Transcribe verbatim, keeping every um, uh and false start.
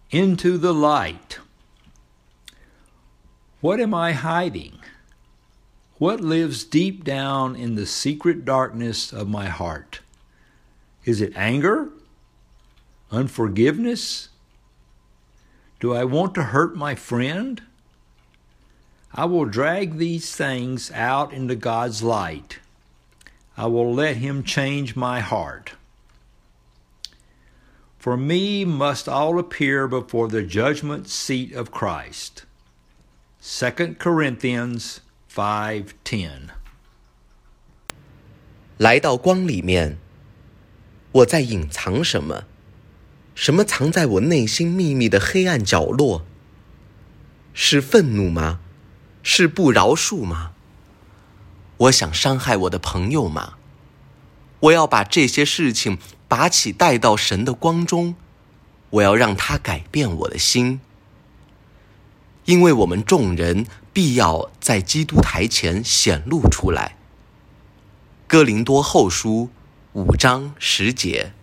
into the light. What am I hiding? What lives deep down in the secret darkness of my heart? Is it anger? Unforgiveness? Do I want to hurt my friend? I will drag these things out into God's light. I will let Him change my heart. For me must all appear before the judgment seat of Christ. Second Corinthians five ten. 来到光里面，我在隐藏什么？什么藏在我内心秘密的黑暗角落？是愤怒吗？是不饶恕吗？我想伤害我的朋友吗？我要把这些事情拔起带到神的光中，我要让他改变我的心。因为我们众人必要在基督台前显露出来。哥林多后书五章十节。